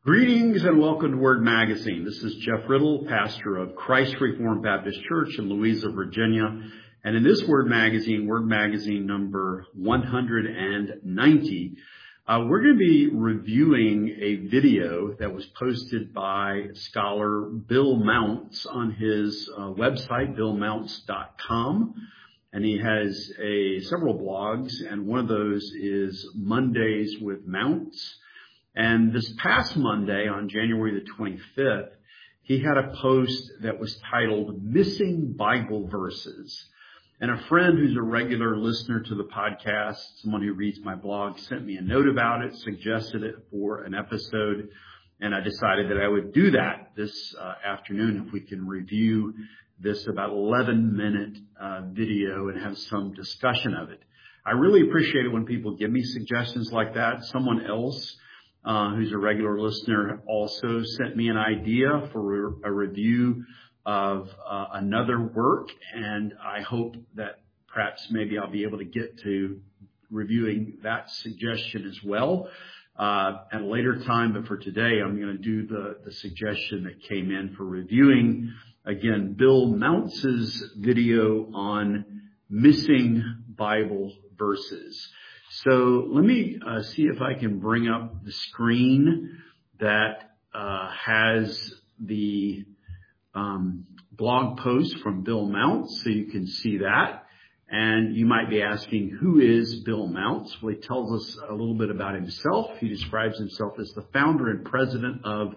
Greetings and welcome to Word Magazine. This is Jeff Riddle, pastor of Christ Reformed Baptist Church in Louisa, Virginia. And in this Word Magazine number 190, we're going to be reviewing a video that was posted by scholar Bill Mounce on his website, billmounce.com. And he has several blogs, and one of those is Mondays with Mounce. And this past Monday, on January the 25th, he had a post that was titled Missing Bible Verses. And a friend who's a regular listener to the podcast, someone who reads my blog, sent me a note about it, suggested it for an episode, and I decided that I would do that this afternoon if we can review this about 11-minute video and have some discussion of it. I really appreciate it when people give me suggestions like that. Someone else who's a regular listener also sent me an idea for a review of another work, and I hope that perhaps maybe I'll be able to get to reviewing that suggestion as well at a later time. But for today, I'm going to do the suggestion that came in for reviewing, again, Bill Mounce's video on missing Bible verses. So let me see if I can bring up the screen that has the blog post from Bill Mounce, so you can see that. And you might be asking, who is Bill Mounce? Well, he tells us a little bit about himself. He describes himself as the founder and president of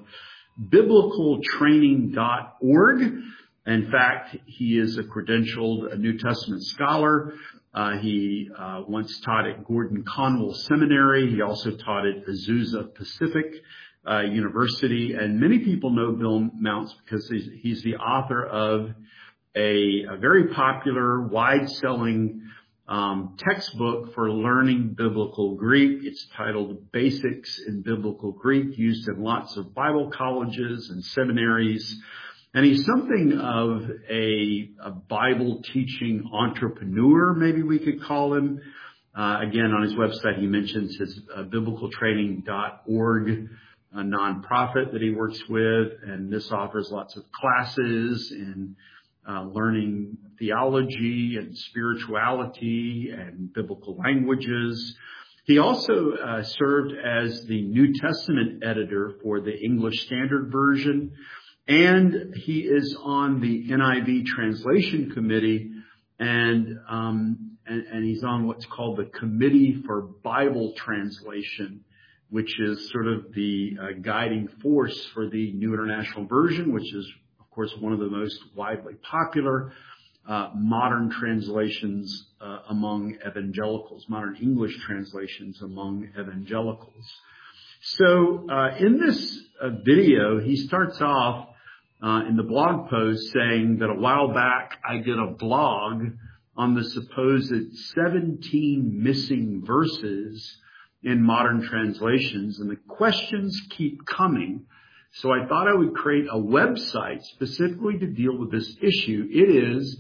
biblicaltraining.org. In fact, he is a credentialed New Testament scholar. He once taught at Gordon Conwell Seminary. He also taught at Azusa Pacific University. And many people know Bill Mounce because he's the author of a very popular, wide-selling textbook for learning biblical Greek. It's titled Basics in Biblical Greek, used in lots of Bible colleges and seminaries. And he's something of a Bible teaching entrepreneur, maybe we could call him. Again, on his website, he mentions his biblicaltraining.org, a nonprofit that he works with. And this offers lots of classes in learning theology and spirituality and biblical languages. He also served as the New Testament editor for the English Standard Version. And he is on the NIV translation committee, and he's on what's called the Committee for Bible Translation, which is sort of the guiding force for the New International Version, which is, of course, one of the most widely popular modern translations among evangelicals, modern English translations among evangelicals. So in this video, he starts off in the blog post saying that a while back I did a blog on the supposed 17 missing verses in modern translations, and the questions keep coming. So I thought I would create a website specifically to deal with this issue. It is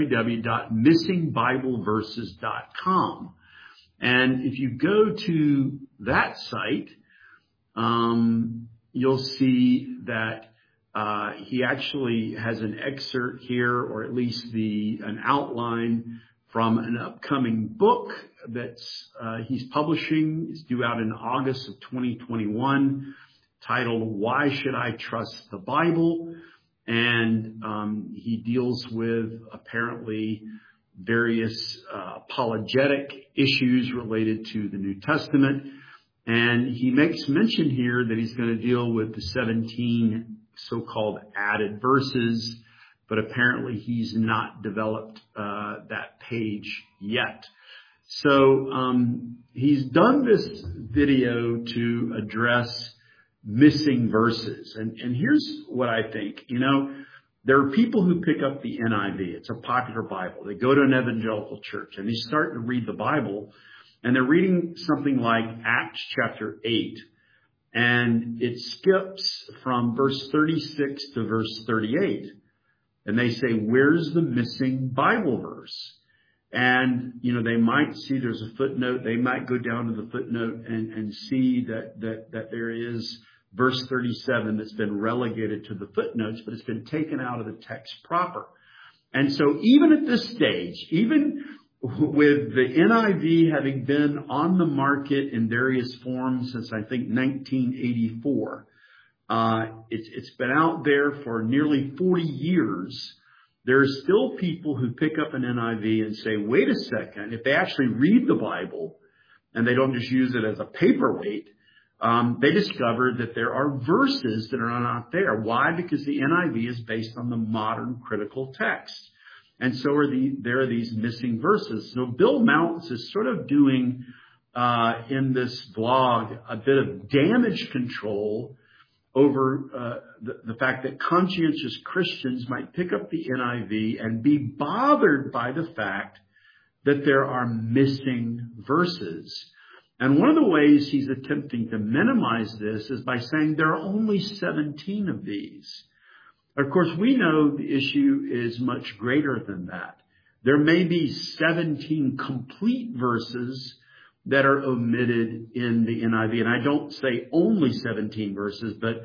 www.missingbibleverses.com. And if you go to that site, you'll see that he actually has an excerpt here, or at least an outline from an upcoming book that's he's publishing. It's due out in August of 2021, titled Why Should I Trust the Bible? And he deals with apparently various apologetic issues related to the New Testament. And he makes mention here that he's going to deal with the 17 so-called added verses, but apparently he's not developed that page yet. So he's done this video to address missing verses. And here's what I think. You know, there are people who pick up the NIV. It's a popular Bible. They go to an evangelical church and they start to read the Bible, and they're reading something like Acts chapter 8. And it skips from verse 36 to verse 38. And they say, where's the missing Bible verse? And, you know, they might see there's a footnote. They might go down to the footnote and see that there is verse 37 that's been relegated to the footnotes, but it's been taken out of the text proper. And so even at this stage, even with the NIV having been on the market in various forms since I think 1984, it's been out there for nearly 40 years. There's still people who pick up an NIV and say, wait a second, if they actually read the Bible and they don't just use it as a paperweight, they discover that there are verses that are not there. Why? Because the NIV is based on the modern critical text. And so there are these missing verses. So Bill Mounts is sort of doing in this blog a bit of damage control over the fact that conscientious Christians might pick up the NIV and be bothered by the fact that there are missing verses. And one of the ways he's attempting to minimize this is by saying there are only 17 of these. Of course, we know the issue is much greater than that. There may be 17 complete verses that are omitted in the NIV. And I don't say only 17 verses, but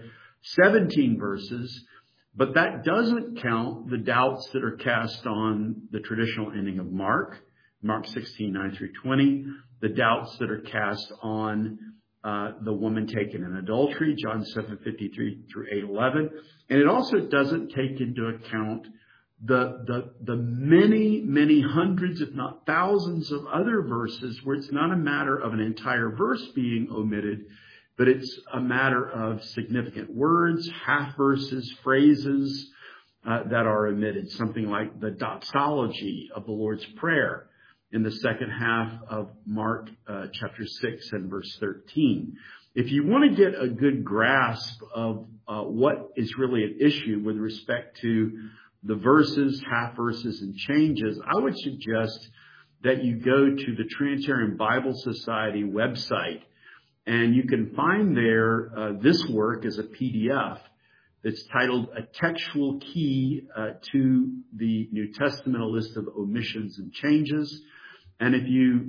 17 verses. But that doesn't count the doubts that are cast on the traditional ending of Mark 16, 9 through 20, the doubts that are cast on the woman taken in adultery, John 7:53 through 8:11. And it also doesn't take into account the many, many hundreds, if not thousands of other verses where it's not a matter of an entire verse being omitted, but it's a matter of significant words, half verses, phrases that are omitted. Something like the doxology of the Lord's Prayer in the second half of Mark chapter 6 and verse 13. If you want to get a good grasp of what is really at issue with respect to the verses, half verses, and changes, I would suggest that you go to the Trinitarian Bible Society website, and you can find there this work as a PDF. It's titled A Textual Key to the New Testament, a list of omissions and changes. And if you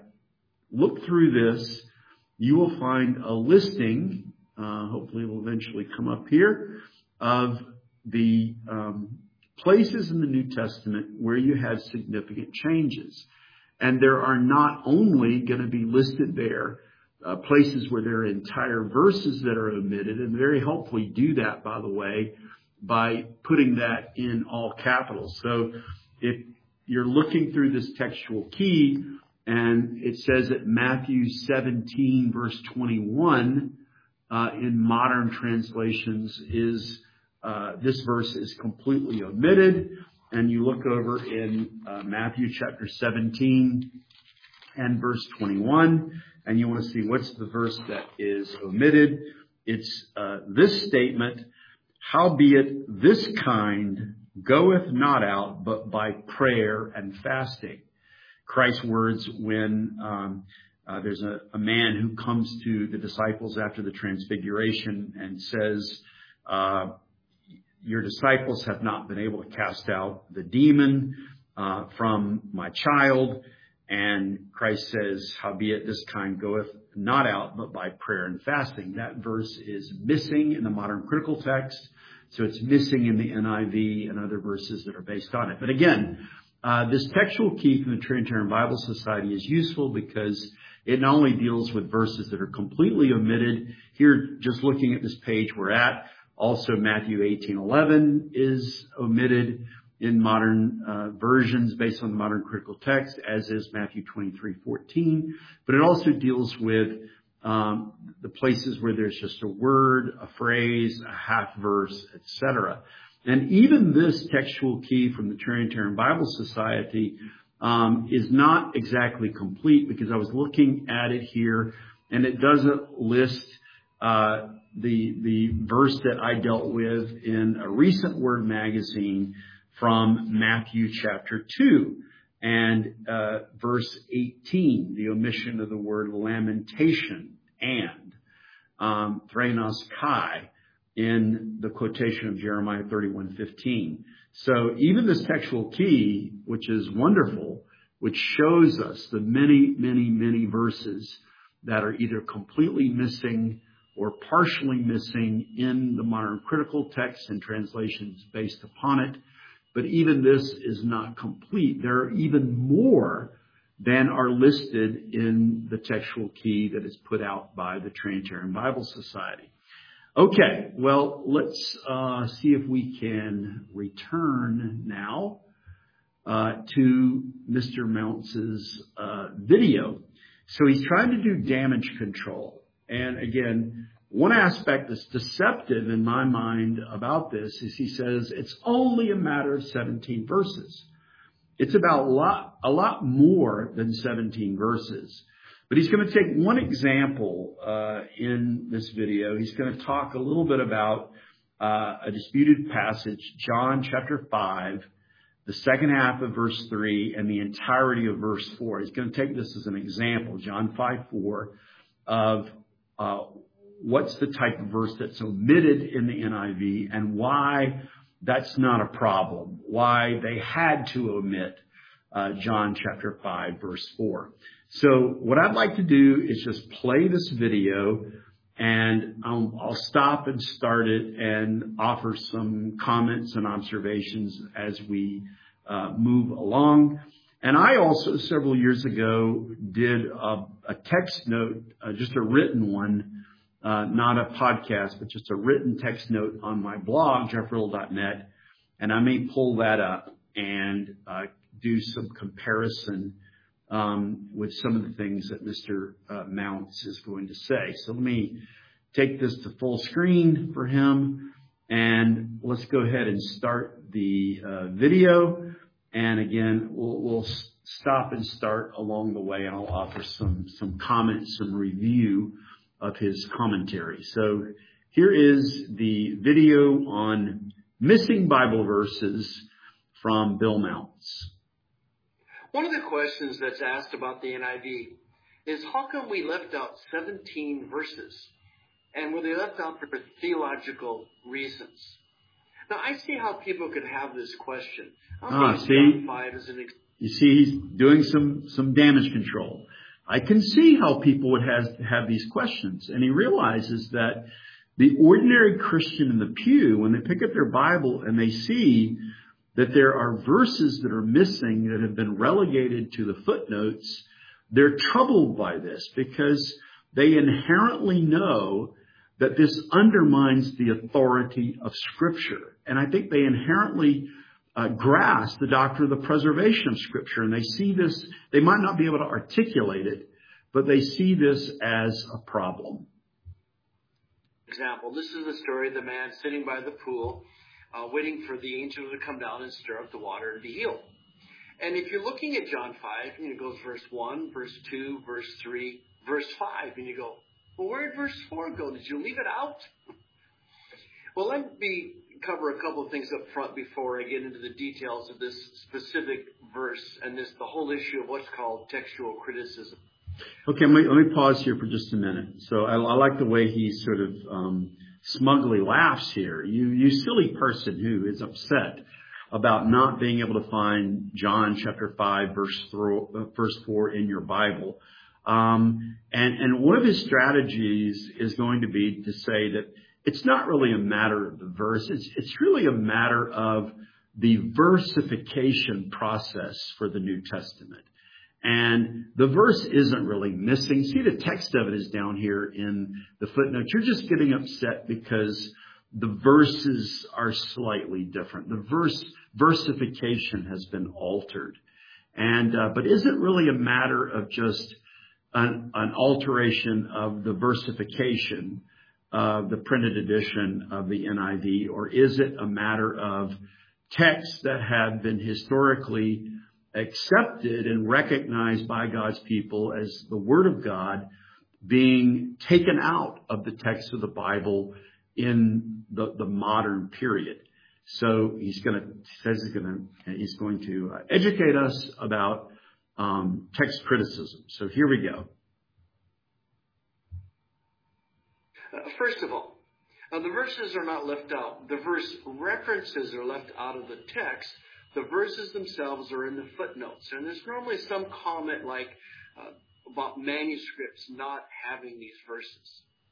look through this, you will find a listing, hopefully it will eventually come up here, of the places in the New Testament where you have significant changes. And there are not only going to be listed there places where there are entire verses that are omitted, and very helpfully do that, by the way, by putting that in all capitals. So if you're looking through this textual key and it says that Matthew 17 verse 21 in modern translations is this verse is completely omitted, and you look over in Matthew chapter 17 and verse 21, and you want to see what's the verse that is omitted. It's this statement, howbeit this kind goeth not out but by prayer and fasting. Christ's words when there's a man who comes to the disciples after the transfiguration and says, your disciples have not been able to cast out the demon from my child. And Christ says, howbeit this kind goeth not out but by prayer and fasting. That verse is missing in the modern critical text. So it's missing in the NIV and other verses that are based on it. But again, this textual key from the Trinitarian Bible Society is useful because it not only deals with verses that are completely omitted. Here, just looking at this page we're at, also Matthew 18:11 is omitted in modern versions based on the modern critical text, as is Matthew 23:14. But it also deals with the places where there's just a word, a phrase, a half verse, etc. And even this textual key from the Trinitarian Bible Society is not exactly complete, because I was looking at it here and it doesn't list the verse that I dealt with in a recent Word magazine from Matthew chapter 2 and verse 18, the omission of the word lamentation and threnos kai in the quotation of Jeremiah 31:15. So even this textual key, which is wonderful, which shows us the many, many, many verses that are either completely missing or partially missing in the modern critical text and translations based upon it. But even this is not complete. There are even more than are listed in the textual key that is put out by the Trinitarian Bible Society. Okay, well, let's see if we can return now to Mr. Mounts' video. So he's trying to do damage control. And again, one aspect that's deceptive in my mind about this is he says it's only a matter of 17 verses. It's about a lot more than 17 verses. But he's going to take one example in this video. He's going to talk a little bit about a disputed passage, John chapter 5, the second half of verse 3, and the entirety of verse 4. He's going to take this as an example, John 5:4, of what's the type of verse that's omitted in the NIV and why that's not a problem, why they had to omit John chapter 5, verse 4. So what I'd like to do is just play this video, and I'll stop and start it and offer some comments and observations as we move along. And I also, several years ago, did a text note, just a written one, not a podcast, but just a written text note on my blog, jeffriddle.net. And I may pull that up and do some comparison with some of the things that Mr. Mounts is going to say. So let me take this to full screen for him, and let's go ahead and start the video. And again, we'll stop and start along the way, and I'll offer some comments, some review of his commentary. So here is the video on missing Bible verses from Bill Mounts. One of the questions that's asked about the NIV is how come we left out 17 verses? And were they left out for theological reasons? Now, I see how people could have this question. See, you see, he's doing some damage control. I can see how people would have these questions. And he realizes that the ordinary Christian in the pew, when they pick up their Bible and they see that there are verses that are missing that have been relegated to the footnotes, they're troubled by this because they inherently know that this undermines the authority of Scripture. And I think they inherently grasp the doctrine of the preservation of Scripture. And they see this, they might not be able to articulate it, but they see this as a problem. Example, this is the story of the man sitting by the pool, waiting for the angel to come down and stir up the water and be healed. And if you're looking at John 5, and it goes verse 1, verse 2, verse 3, verse 5, and you go, well, where did verse 4 go? Did you leave it out? Well, let me cover a couple of things up front before I get into the details of this specific verse and the whole issue of what's called textual criticism. Okay, let me pause here for just a minute. So I like the way he sort of smugly laughs here. You silly person who is upset about not being able to find John chapter 5, verse 4 in your Bible. And one of his strategies is going to be to say that it's not really a matter of the verse. It's really a matter of the versification process for the New Testament. And the verse isn't really missing. See, the text of it is down here in the footnote. You're just getting upset because the verses are slightly different. The versification has been altered. And, but is it really a matter of just an alteration of the versification of the printed edition of the NIV, or is it a matter of texts that have been historically accepted and recognized by God's people as the Word of God being taken out of the text of the Bible in the modern period? So he's going to educate us about text criticism. So here we go. First of all, the verses are not left out. The verse references are left out of the text. The verses themselves are in the footnotes. And there's normally some comment like about manuscripts not having these verses.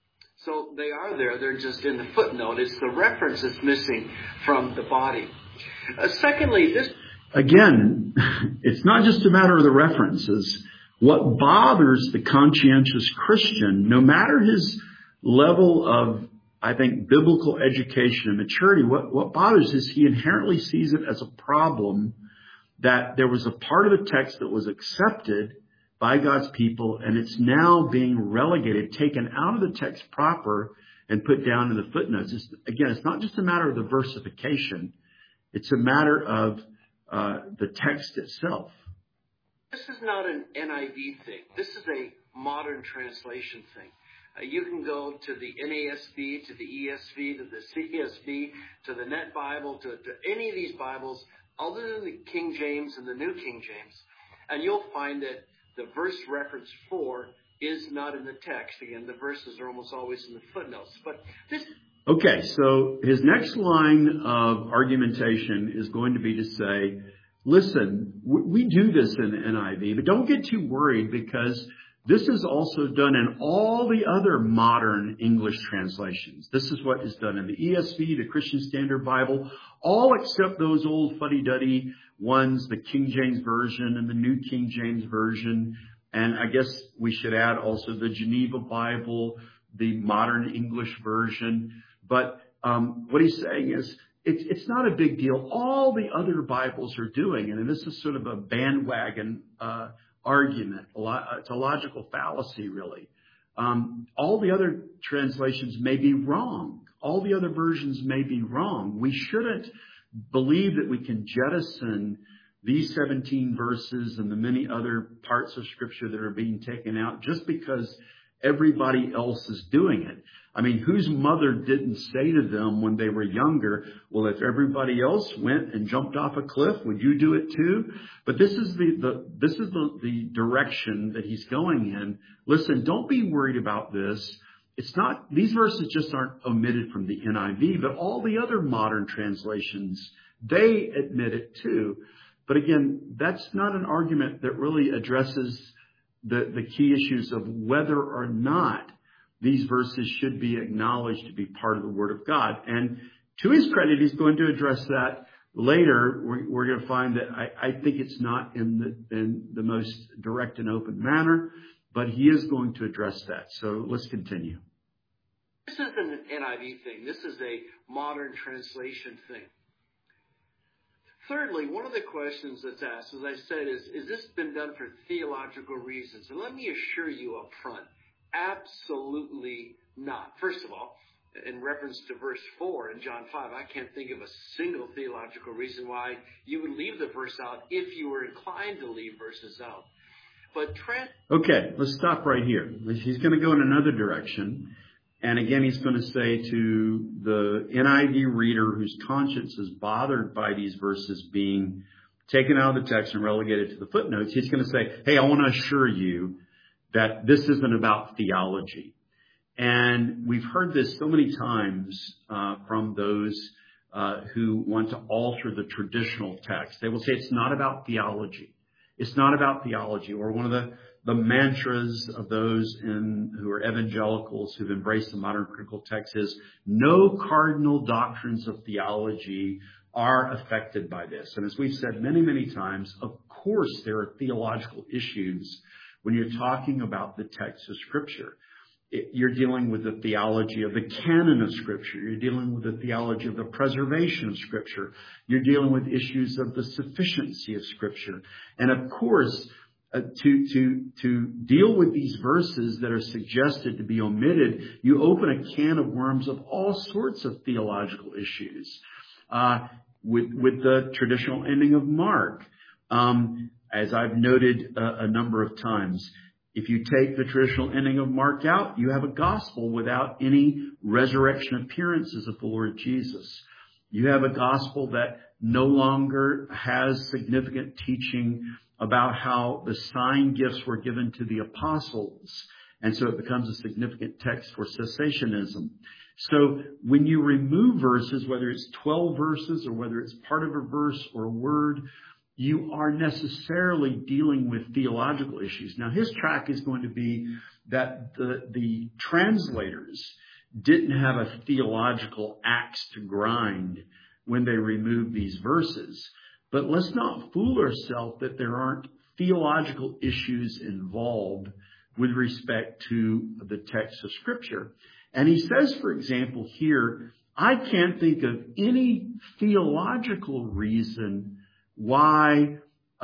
So they are there. They're just in the footnote. It's the reference that's missing from the body. Secondly, this... Again, it's not just a matter of the references. What bothers the conscientious Christian, no matter his level of, I think, biblical education and maturity, what bothers is he inherently sees it as a problem that there was a part of the text that was accepted by God's people, and it's now being relegated, taken out of the text proper and put down in the footnotes. It's not just a matter of the versification. It's a matter of the text itself. This is not an NIV thing. This is a modern translation thing. You can go to the NASB, to the ESV, to the CSB, to the Net Bible, to any of these Bibles other than the King James and the New King James, and you'll find that the verse reference 4 is not in the text. Again, the verses are almost always in the footnotes. But this... Okay, so his next line of argumentation is going to be to say, listen, we do this in NIV, but don't get too worried because this is also done in all the other modern English translations. This is what is done in the ESV, the Christian Standard Bible, all except those old fuddy-duddy ones, the King James Version and the New King James Version. And I guess we should add also the Geneva Bible, the modern English version. But what he's saying is it's not a big deal. All the other Bibles are doing, and this is sort of a bandwagon argument. It's a logical fallacy, really. All the other translations may be wrong. All the other versions may be wrong. We shouldn't believe that we can jettison these 17 verses and the many other parts of Scripture that are being taken out just because everybody else is doing it. I mean, whose mother didn't say to them when they were younger, well, if everybody else went and jumped off a cliff, would you do it too? But this is the direction that he's going in. Listen, don't be worried about this. It's not, these verses just aren't omitted from the NIV, but all the other modern translations, they admit it too. But again, that's not an argument that really addresses the key issues of whether or not these verses should be acknowledged to be part of the Word of God. And to his credit, he's going to address that later. We're going to find that I think it's not in the most direct and open manner, but he is going to address that. So let's continue. This isn't an NIV thing. This is a modern translation thing. Thirdly, one of the questions that's asked, as I said, is this been done for theological reasons? And let me assure you up front, absolutely not. First of all, in reference to verse 4 in John 5, I can't think of a single theological reason why you would leave the verse out if you were inclined to leave verses out. But okay, let's stop right here. He's going to go in another direction. And again, he's going to say to the NIV reader whose conscience is bothered by these verses being taken out of the text and relegated to the footnotes, he's going to say, hey, I want to assure you that this isn't about theology. And we've heard this so many times from those who want to alter the traditional text. They will say it's not about theology. It's not about theology. Or one of the mantras of those who are evangelicals who've embraced the modern critical text is no cardinal doctrines of theology are affected by this. And as we've said many, many times, of course there are theological issues when you're talking about the text of Scripture. You're dealing with the theology of the canon of Scripture. You're dealing with the theology of the preservation of Scripture. You're dealing with issues of the sufficiency of Scripture. And of course, to deal with these verses that are suggested to be omitted, you open a can of worms of all sorts of theological issues. With the traditional ending of Mark, as I've noted a number of times, if you take the traditional ending of Mark out, you have a gospel without any resurrection appearances of the Lord Jesus. You have a gospel that no longer has significant teaching about how the sign gifts were given to the apostles. And so it becomes a significant text for cessationism. So when you remove verses, whether it's 12 verses or whether it's part of a verse or a word, you are necessarily dealing with theological issues. Now, his track is going to be that the translators didn't have a theological axe to grind when they removed these verses. But let's not fool ourselves that there aren't theological issues involved with respect to the text of Scripture. And he says, for example, here, I can't think of any theological reason why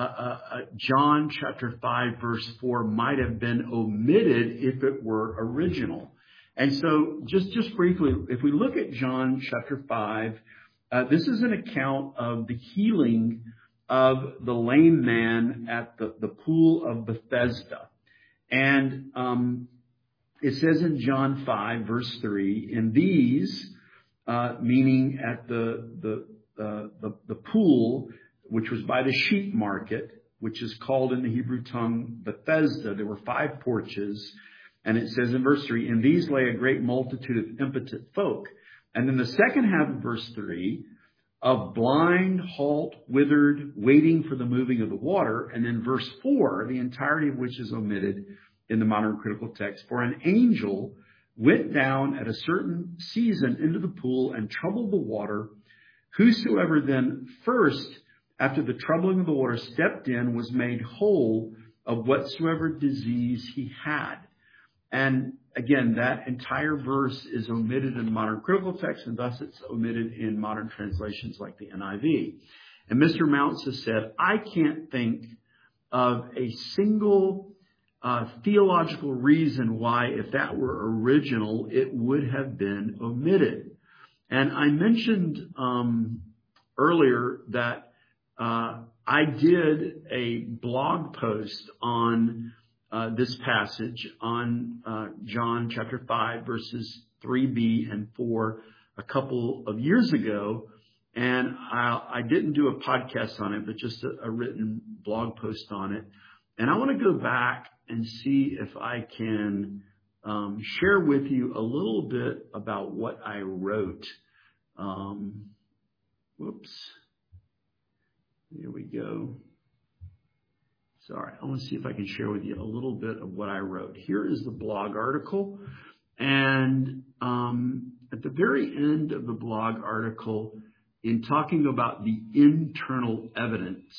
John chapter 5 verse 4 might have been omitted if it were original. And so just briefly, if we look at John chapter 5, this is an account of the healing of the lame man at the pool of Bethesda. And it says in John 5 verse 3, in these, meaning at the pool, which was by the sheep market, which is called in the Hebrew tongue Bethesda. There were 5 porches. And it says in verse 3, in these lay a great multitude of impotent folk. And then the second half of verse 3, of blind, halt, withered, waiting for the moving of the water. And then verse 4, the entirety of which is omitted in the modern critical text. For an angel went down at a certain season into the pool and troubled the water. Whosoever then first, after the troubling of the water, stepped in, was made whole of whatsoever disease he had. And again, that entire verse is omitted in the modern critical text, and thus it's omitted in modern translations like the NIV. And Mr. Mounts has said, I can't think of a single theological reason why, if that were original, it would have been omitted. And I mentioned earlier that I did a blog post on this passage on John chapter 5 verses 3b and 4 a couple of years ago. And I didn't do a podcast on it, but just a written blog post on it. And I want to go back and see if I can share with you a little bit about what I wrote. Here we go. Sorry, I want to see if I can share with you a little bit of what I wrote. Here is the blog article. And at the very end of the blog article, in talking about the internal evidence,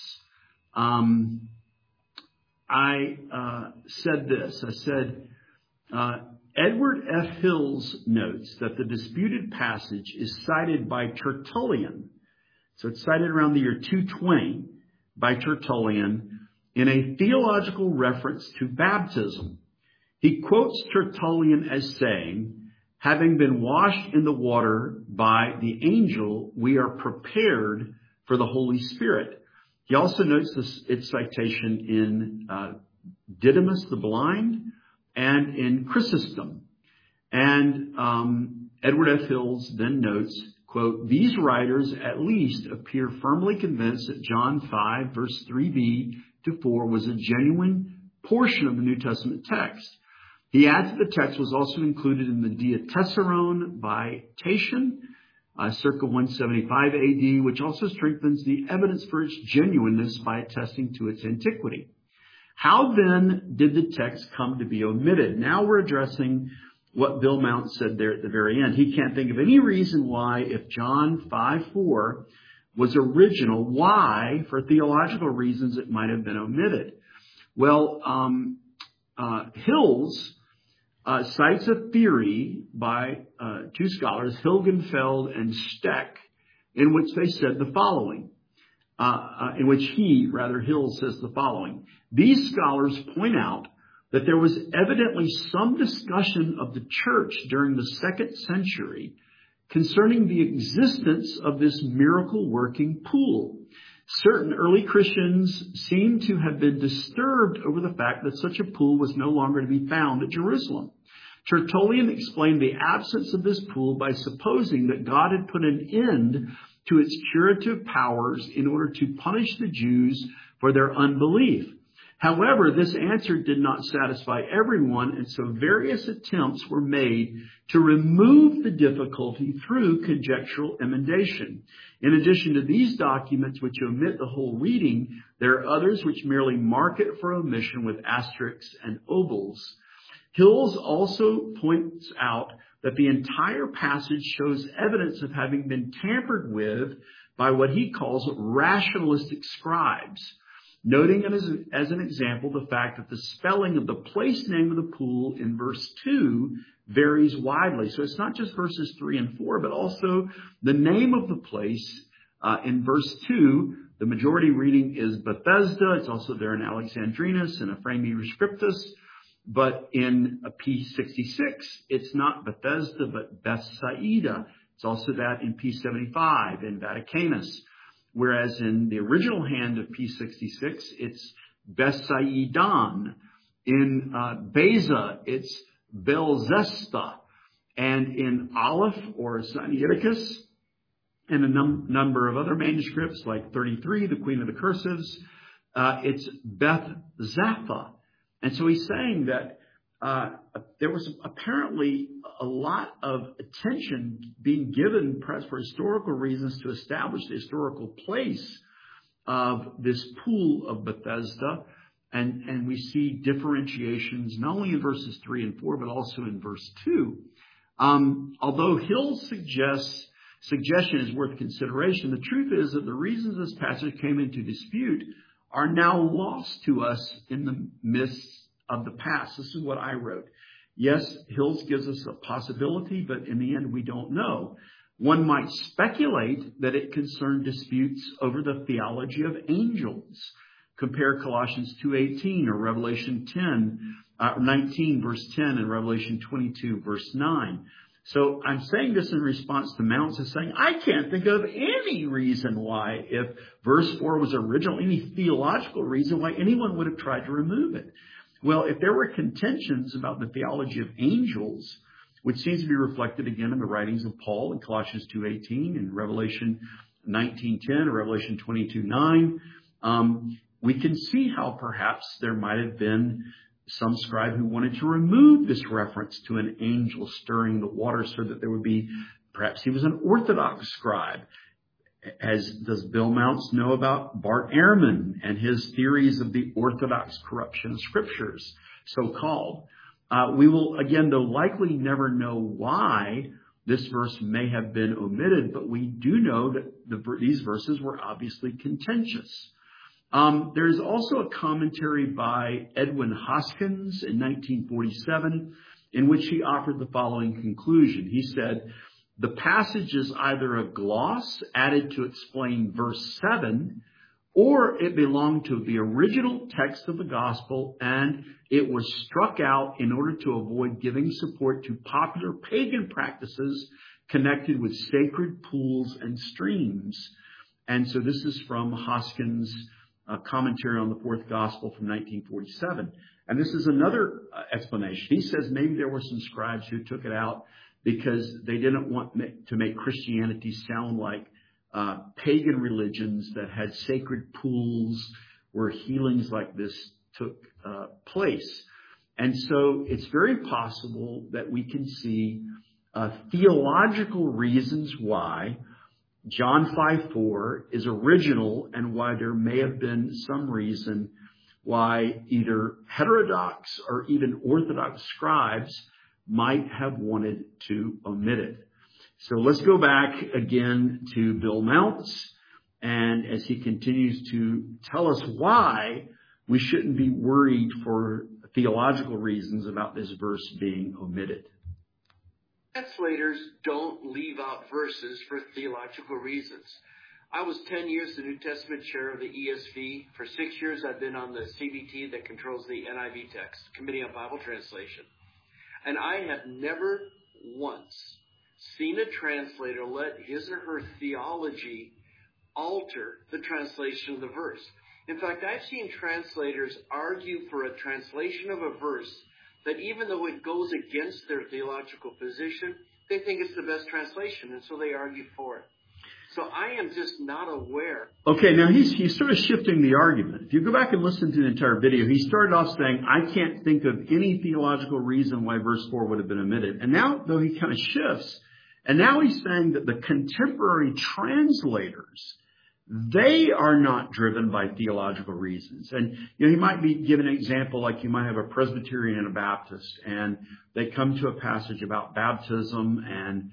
I said this. I said, Edward F. Hills notes that the disputed passage is cited by Tertullian. So it's cited around the year 220 by Tertullian in a theological reference to baptism. He quotes Tertullian as saying, having been washed in the water by the angel, we are prepared for the Holy Spirit. He also notes its citation in Didymus the Blind and in Chrysostom. And Edward F. Hills then notes, quote, these writers at least appear firmly convinced that John 5 verse 3b to 4 was a genuine portion of the New Testament text. He adds that the text was also included in the Diatessaron by Tatian, circa 175 AD, which also strengthens the evidence for its genuineness by attesting to its antiquity. How then did the text come to be omitted? Now we're addressing what Bill Mount said there at the very end. He can't think of any reason why, if John 5:4 was original, why, for theological reasons, it might have been omitted. Well, Hills cites a theory by 2 scholars, Hilgenfeld and Steck, in which they said the following, Hills says the following. These scholars point out that there was evidently some discussion of the church during the 2nd century concerning the existence of this miracle-working pool. Certain early Christians seem to have been disturbed over the fact that such a pool was no longer to be found at Jerusalem. Tertullian explained the absence of this pool by supposing that God had put an end to its curative powers in order to punish the Jews for their unbelief. However, this answer did not satisfy everyone, and so various attempts were made to remove the difficulty through conjectural emendation. In addition to these documents which omit the whole reading, there are others which merely mark it for omission with asterisks and obols. Hills also points out that the entire passage shows evidence of having been tampered with by what he calls rationalistic scribes, noting as an example the fact that the spelling of the place name of the pool in verse 2 varies widely. So it's not just verses 3 and 4, but also the name of the place in verse 2. The majority reading is Bethesda. It's also there in Alexandrinus and Ephraemi Scriptus. But in P66, it's not Bethesda, but Bethsaida. It's also that in P75 in Vaticanus. Whereas in the original hand of P66, it's Bethsaidon. In Beza, it's Belzesta. And in Aleph or Sinaiticus, and a number of other manuscripts like 33, the Queen of the Cursives, it's Beth Zapha. And so he's saying that there was apparently a lot of attention being given, perhaps for historical reasons, to establish the historical place of this pool of Bethesda. And we see differentiations not only in verses 3 and 4, but also in verse 2. Although Hill's suggestion is worth consideration, the truth is that the reasons this passage came into dispute are now lost to us in the midst of the past. This is what I wrote. Yes, Hills gives us a possibility, but in the end, we don't know. One might speculate that it concerned disputes over the theology of angels. Compare Colossians 2:18 or Revelation 19 verse 10 and Revelation 22 verse 9. So I'm saying this in response to Mounts is saying, I can't think of any reason why, if verse 4 was original, any theological reason why anyone would have tried to remove it. Well, if there were contentions about the theology of angels, which seems to be reflected again in the writings of Paul in Colossians 2:18 and Revelation 19:10 or Revelation 22:9, we can see how perhaps there might have been some scribe who wanted to remove this reference to an angel stirring the water so that there would be, perhaps he was an Orthodox scribe. As does Bill Mounts know about Bart Ehrman and his theories of the Orthodox corruption of scriptures, so-called. We will, again, though likely never know why this verse may have been omitted, but we do know that these verses were obviously contentious. There is also a commentary by Edwin Hoskins in 1947 in which he offered the following conclusion. He said, the passage is either a gloss added to explain verse 7, or it belonged to the original text of the gospel and it was struck out in order to avoid giving support to popular pagan practices connected with sacred pools and streams. And so this is from Hoskins' commentary on the fourth gospel from 1947. And this is another explanation. He says maybe there were some scribes who took it out because they didn't want to make Christianity sound like pagan religions that had sacred pools where healings like this took place. And so it's very possible that we can see theological reasons why John 5:4 is original and why there may have been some reason why either heterodox or even Orthodox scribes might have wanted to omit it. So let's go back again to Bill Mounts, and as he continues to tell us why we shouldn't be worried for theological reasons about this verse being omitted. Translators don't leave out verses for theological reasons. I was 10 years the New Testament chair of the ESV. For 6 years, I've been on the CBT that controls the NIV text, Committee on Bible Translation. And I have never once seen a translator let his or her theology alter the translation of the verse. In fact, I've seen translators argue for a translation of a verse that even though it goes against their theological position, they think it's the best translation, and so they argue for it. So I am just not aware. Okay, now he's sort of shifting the argument. If you go back and listen to the entire video, he started off saying, I can't think of any theological reason why verse 4 would have been omitted. And now, though, he kind of shifts, and now he's saying that the contemporary translators, they are not driven by theological reasons. And, he might be given an example, like you might have a Presbyterian and a Baptist, and they come to a passage about baptism, and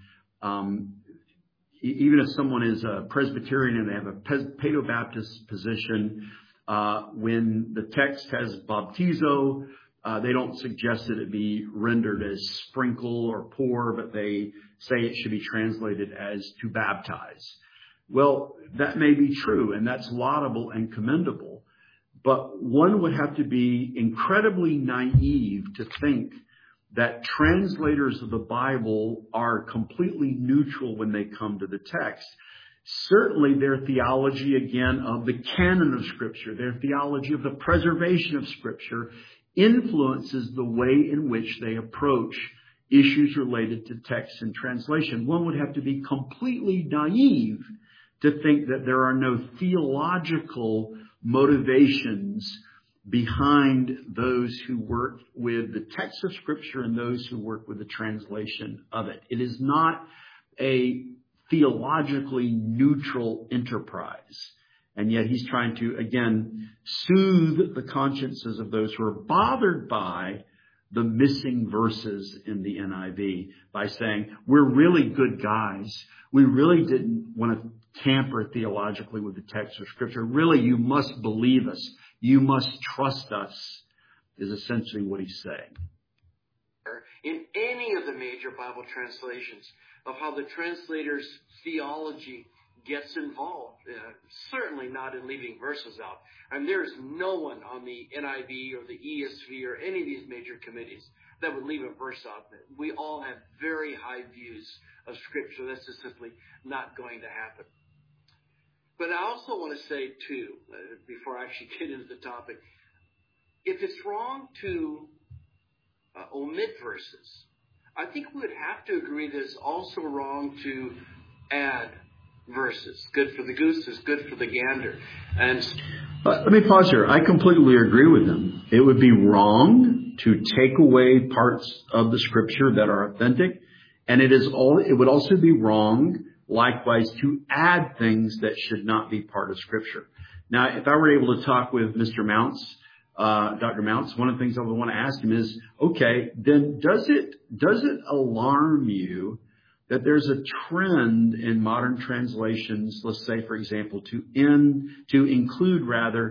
even if someone is a Presbyterian and they have a Paedo-Baptist position, when the text has baptizo, they don't suggest that it be rendered as sprinkle or pour, but they say it should be translated as to baptize. Well, that may be true, and that's laudable and commendable, but one would have to be incredibly naive to think that translators of the Bible are completely neutral when they come to the text. Certainly their theology, again, of the canon of Scripture, their theology of the preservation of Scripture influences the way in which they approach issues related to text and translation. One would have to be completely naive to think that there are no theological motivations behind those who work with the text of Scripture and those who work with the translation of it. It is not a theologically neutral enterprise. And yet he's trying to, again, soothe the consciences of those who are bothered by the missing verses in the NIV by saying, we're really good guys. We really didn't want to tamper theologically with the text of Scripture. Really, you must believe us. You must trust us, is essentially what he's saying. In any of the major Bible translations, of how the translator's theology gets involved. Certainly not in leaving verses out. And there's no one on the NIV or the ESV or any of these major committees that would leave a verse out. We all have very high views of Scripture. That's just simply not going to happen. But I also want to say, too, before I actually get into the topic, if it's wrong to omit verses, I think we would have to agree that it's also wrong to add verses. Good for the goose is good for the gander. And let me pause here. I completely agree with them. It would be wrong to take away parts of the Scripture that are authentic, and it would also be wrong, likewise, to add things that should not be part of Scripture. Now, if I were able to talk with Mr. Mounts, Dr. Mounts, one of the things I would want to ask him is, okay, then does it alarm you that there's a trend in modern translations, let's say, for example, to include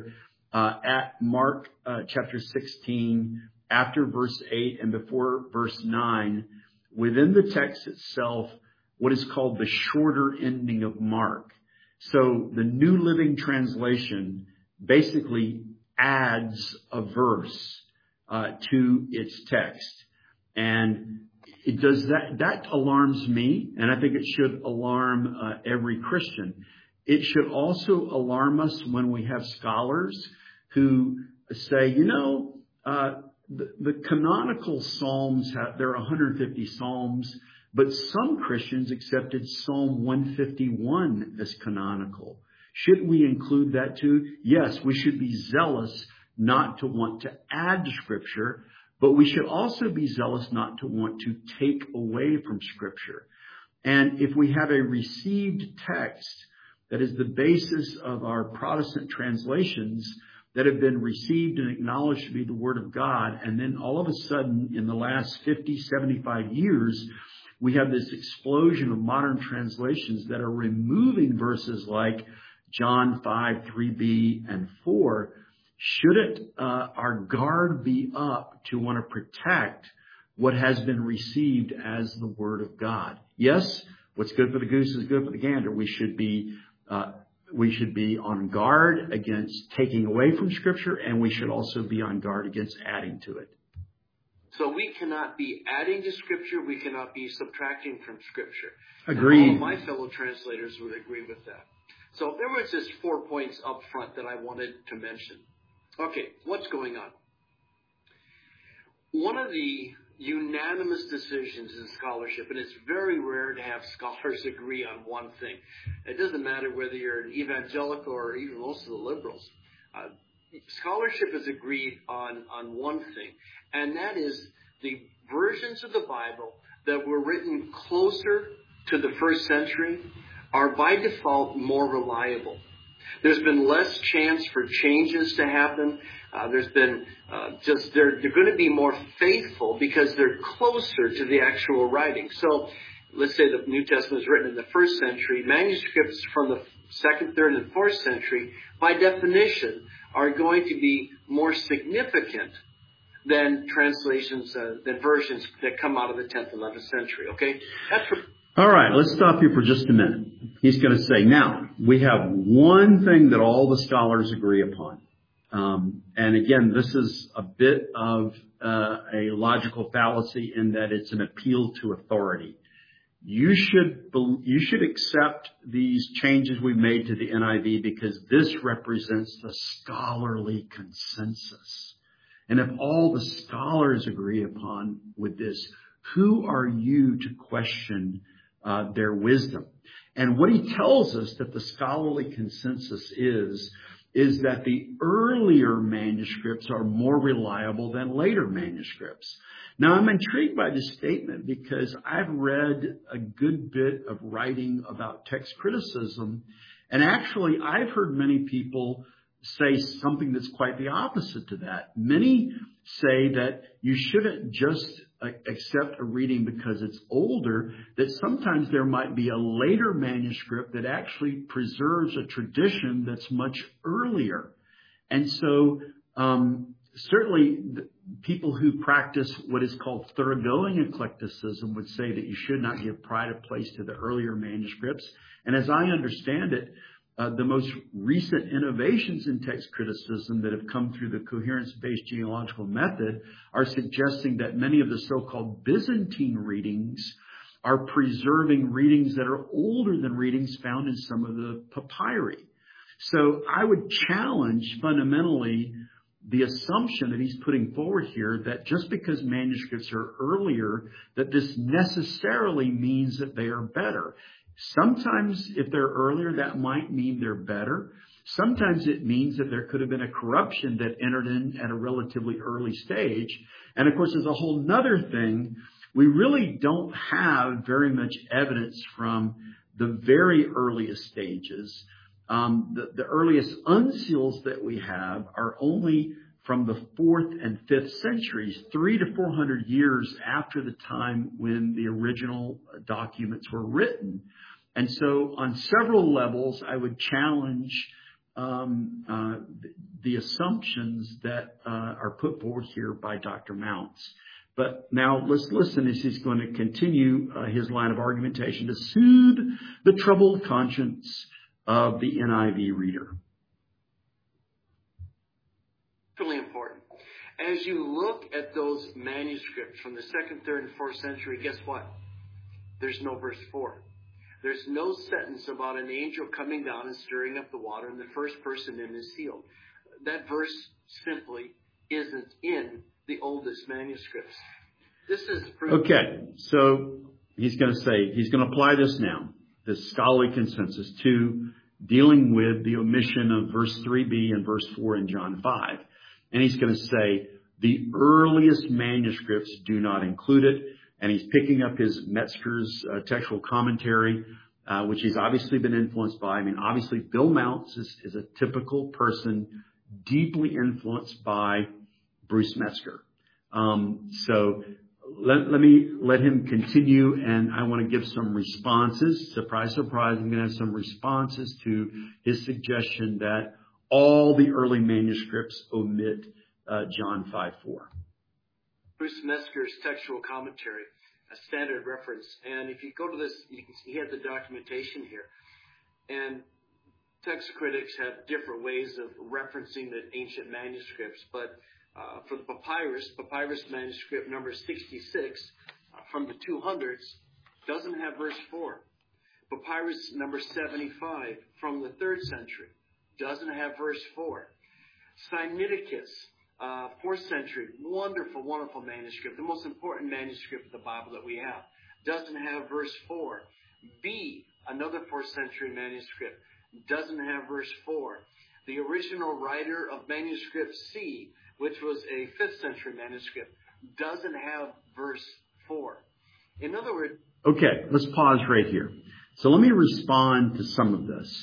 at Mark chapter 16, after verse 8 and before verse 9, within the text itself, what is called the shorter ending of Mark. So the New Living Translation basically adds a verse to its text. And it does that alarms me, and I think it should alarm every Christian. It should also alarm us when we have scholars who say, the canonical Psalms, there are 150 Psalms, but some Christians accepted Psalm 151 as canonical. Should we include that too? Yes, we should be zealous not to want to add to Scripture, but we should also be zealous not to want to take away from Scripture. And if we have a received text that is the basis of our Protestant translations that have been received and acknowledged to be the Word of God, and then all of a sudden in the last 50, 75 years, we have this explosion of modern translations that are removing verses like John 5, 3b, and 4. Shouldn't our guard be up to want to protect what has been received as the Word of God? Yes, what's good for the goose is good for the gander. We should be on guard against taking away from Scripture, and we should also be on guard against adding to it. So we cannot be adding to Scripture. We cannot be subtracting from Scripture. Agreed. And all of my fellow translators would agree with that. So there was just 4 points up front that I wanted to mention. Okay, what's going on? One of the unanimous decisions in scholarship, and it's very rare to have scholars agree on one thing. It doesn't matter whether you're an evangelical or even most of the liberals. Scholarship has agreed on one thing, and that is the versions of the Bible that were written closer to the first century are by default more reliable. There's been less chance for changes to happen. There's been they're going to be more faithful because they're closer to the actual writing. So let's say the New Testament was written in the first century. Manuscripts from the second, third, and fourth century, by definition, are going to be more significant than translations, than versions that come out of the 10th, 11th century. Okay? All right, let's stop here for just a minute. He's going to say, now, we have one thing that all the scholars agree upon. And again, this is a bit of a logical fallacy in that it's an appeal to authority. You should accept these changes we've made to the NIV because this represents the scholarly consensus. And if all the scholars agree upon with this, who are you to question their wisdom? And what he tells us that the scholarly consensus is that the earlier manuscripts are more reliable than later manuscripts. Now, I'm intrigued by this statement because I've read a good bit of writing about text criticism, and actually I've heard many people say something that's quite the opposite to that. Many say that you shouldn't just accept a reading because it's older, that sometimes there might be a later manuscript that actually preserves a tradition that's much earlier. And so certainly people who practice what is called thoroughgoing eclecticism would say that you should not give pride of place to the earlier manuscripts. And as I understand it, the most recent innovations in text criticism that have come through the coherence-based genealogical method are suggesting that many of the so-called Byzantine readings are preserving readings that are older than readings found in some of the papyri. So I would challenge fundamentally the assumption that he's putting forward here that just because manuscripts are earlier, that this necessarily means that they are better. Sometimes if they're earlier, that might mean they're better. Sometimes it means that there could have been a corruption that entered in at a relatively early stage. And of course, there's a whole nother thing. We really don't have very much evidence from the very earliest stages. The earliest unseals that we have are only from the 4th and 5th centuries, 300 to 400 years after the time when the original documents were written. And so on several levels, I would challenge the assumptions that are put forward here by Dr. Mounts. But now let's listen as he's going to continue his line of argumentation to soothe the troubled conscience of the NIV reader. Really important. As you look at those manuscripts from the 2nd, 3rd, and 4th century, guess what? There's no verse 4. There's no sentence about an angel coming down and stirring up the water and the first person in is sealed. That verse simply isn't in the oldest manuscripts. This is okay. So he's going to say, he's going to apply this now, this scholarly consensus, to dealing with the omission of verse 3b and verse 4 in John 5. And he's going to say the earliest manuscripts do not include it. And he's picking up his Metzger's textual commentary, which he's obviously been influenced by. I mean, obviously, Bill Mounts is a typical person deeply influenced by Bruce Metzger. So let him continue, and I want to give some responses. Surprise, surprise, I'm going to have some responses to his suggestion that all the early manuscripts omit John 5:4. Bruce Metzger's textual commentary, a standard reference. And if you go to this, you can see he had the documentation here. And text critics have different ways of referencing the ancient manuscripts. But for the papyrus manuscript number 66 from the 200s doesn't have verse 4. Papyrus number 75 from the 3rd century doesn't have verse 4. Sinaiticus, 4th century, wonderful, wonderful manuscript, the most important manuscript of the Bible that we have, doesn't have verse 4. B, another 4th century manuscript, doesn't have verse 4. The original writer of manuscript C, which was a 5th century manuscript, doesn't have verse 4. In other words... Okay, let's pause right here. So let me respond to some of this.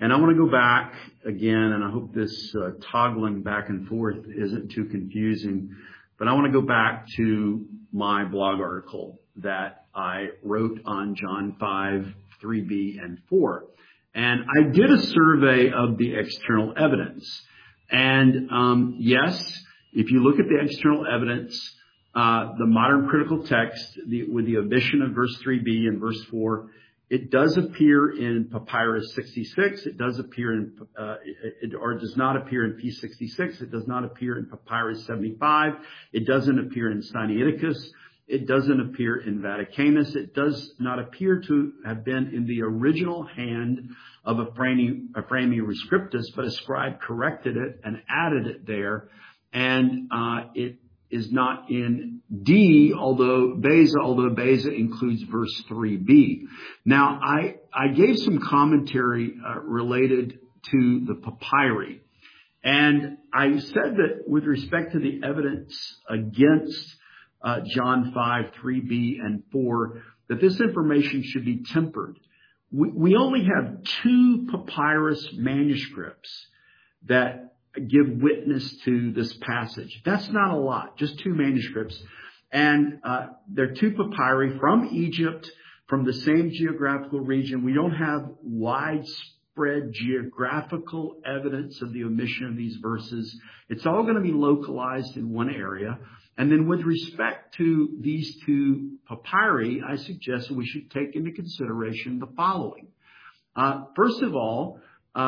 And I want to go back again, and I hope this toggling back and forth isn't too confusing, but I want to go back to my blog article that I wrote on John 5, 3b, and 4. And I did a survey of the external evidence. And yes, if you look at the external evidence, the modern critical text, with the omission of verse 3b and verse 4, it does appear in Papyrus 66. It does appear in, or it does not appear in P66. It does not appear in Papyrus 75. It doesn't appear in Sinaiticus. It doesn't appear in Vaticanus. It does not appear to have been in the original hand of Ephraemi Rescriptus, but a scribe corrected it and added it there. And it is not in D, although Beza includes verse 3b. Now, I gave some commentary related to the papyri. And I said that with respect to the evidence against John 5, 3b, and 4, that this information should be tempered. We only have 2 papyrus manuscripts that give witness to this passage. That's not a lot, just 2 manuscripts. And they're 2 papyri from Egypt, from the same geographical region. We don't have widespread geographical evidence of the omission of these verses. It's all going to be localized in one area. And then with respect to these 2 papyri, I suggest we should take into consideration the following. First of all,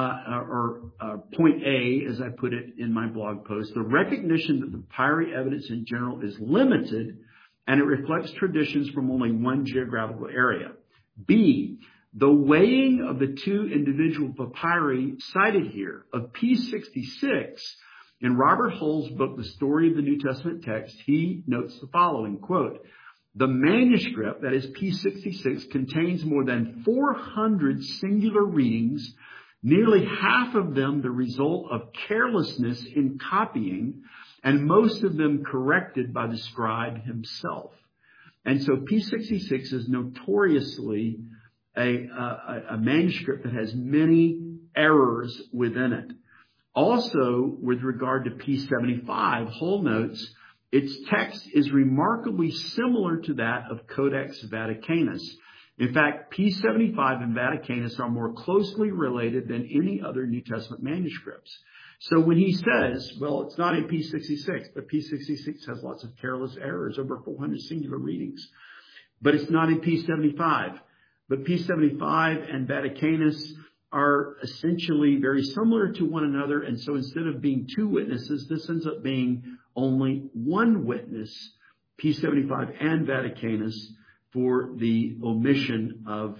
point A, as I put it in my blog post, the recognition that the papyri evidence in general is limited and it reflects traditions from only one geographical area. B, the weighing of the 2 individual papyri cited here of P66 in Robert Hull's book, The Story of the New Testament Text, he notes the following, quote, the manuscript, that is P66, contains more than 400 singular readings, nearly half of them the result of carelessness in copying, and most of them corrected by the scribe himself. And so P66 is notoriously a manuscript that has many errors within it. Also, with regard to P75, Hull notes its text is remarkably similar to that of Codex Vaticanus. In fact, P75 and Vaticanus are more closely related than any other New Testament manuscripts. So when he says, well, it's not in P66, but P66 has lots of careless errors, over 400 singular readings, but it's not in P75. But P75 and Vaticanus are essentially very similar to one another. And so instead of being 2 witnesses, this ends up being only 1 witness, P75 and Vaticanus, for the omission of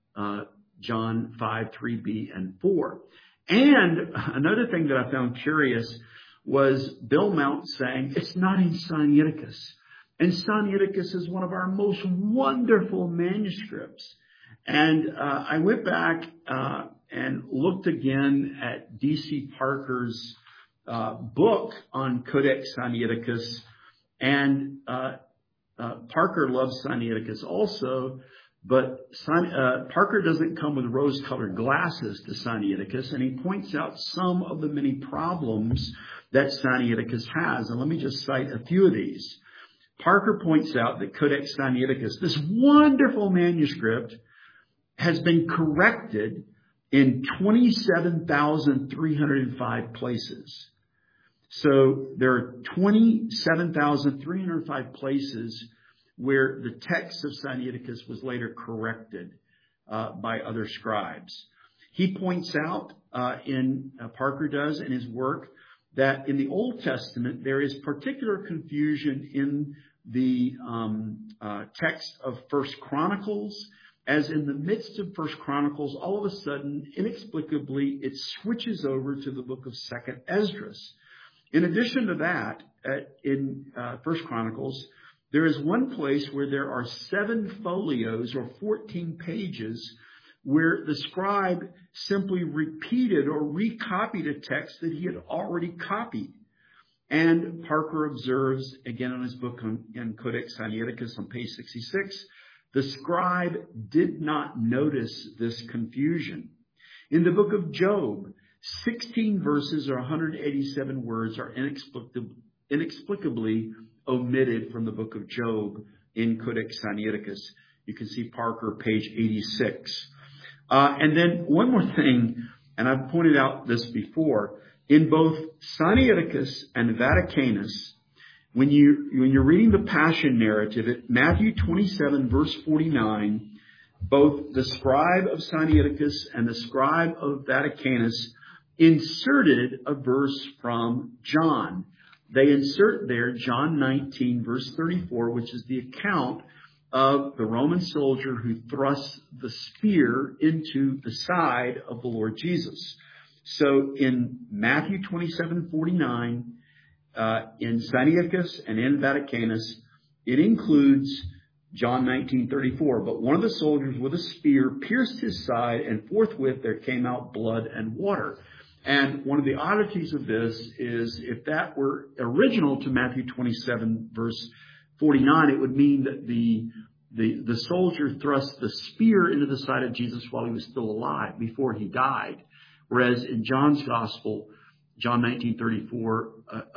John 5, 3b, and 4. And another thing that I found curious was Bill Mount saying it's not in Sinaiticus. And Sinaiticus is one of our most wonderful manuscripts. And I went back and looked again at D.C. Parker's book on Codex Sinaiticus. And Parker loves Sinaiticus also, but Parker doesn't come with rose-colored glasses to Sinaiticus, and he points out some of the many problems that Sinaiticus has. And let me just cite a few of these. Parker points out that Codex Sinaiticus, this wonderful manuscript, has been corrected in 27,305 places. So there are 27,305 places where the text of Sinaiticus was later corrected by other scribes. He points out, Parker does in his work, that in the Old Testament there is particular confusion in the text of First Chronicles, as in the midst of First Chronicles, all of a sudden, inexplicably, it switches over to the book of Second Esdras. In addition to that, in First Chronicles, there is one place where there are 7 folios or 14 pages where the scribe simply repeated or recopied a text that he had already copied. And Parker observes, again in his book in Codex Sinaiticus on page 66, the scribe did not notice this confusion. In the book of Job, 16 verses or 187 words are inexplicably omitted from the book of Job in Codex Sinaiticus. You can see Parker, page 86. And then one more thing, and I've pointed out this before, in both Sinaiticus and Vaticanus, when you're reading the Passion narrative at Matthew 27, verse 49, both the scribe of Sinaiticus and the scribe of Vaticanus inserted a verse from John. They insert there John 19, verse 34, which is the account of the Roman soldier who thrusts the spear into the side of the Lord Jesus. So in Matthew 27:49, in Sinaiticus and in Vaticanus, it includes John 19:34. But one of the soldiers with a spear pierced his side, and forthwith there came out blood and water. And one of the oddities of this is if that were original to Matthew 27, verse 49, it would mean that the soldier thrust the spear into the side of Jesus while he was still alive, before he died. Whereas in John's gospel, John 19:34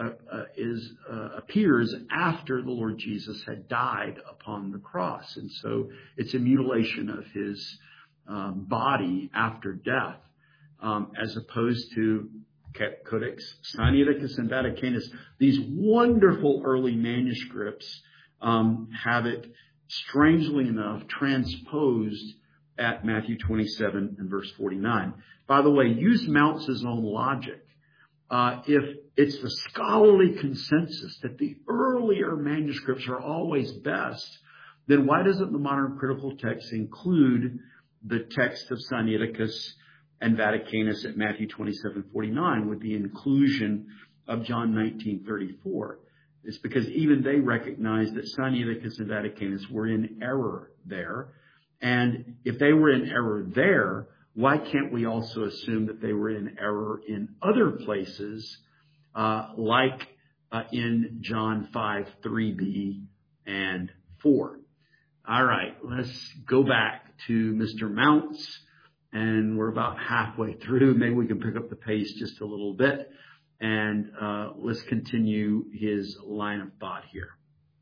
appears after the Lord Jesus had died upon the cross. And so it's a mutilation of his body after death, as opposed to Codex Sinaiticus and Vaticanus. These wonderful early manuscripts have it, strangely enough, transposed at Matthew 27 and verse 49. By the way, use Mounce's own logic. If it's the scholarly consensus that the earlier manuscripts are always best, then why doesn't the modern critical text include the text of Sinaiticus and Vaticanus at Matthew 27:49 with the inclusion of John 19:34? It's because even they recognize that Sinaiticus and Vaticanus were in error there. And if they were in error there, why can't we also assume that they were in error in other places, like in John 5:3b and 4? All right, let's go back to Mr. Mounce, and we're about halfway through. Maybe we can pick up the pace just a little bit, and let's continue his line of thought here.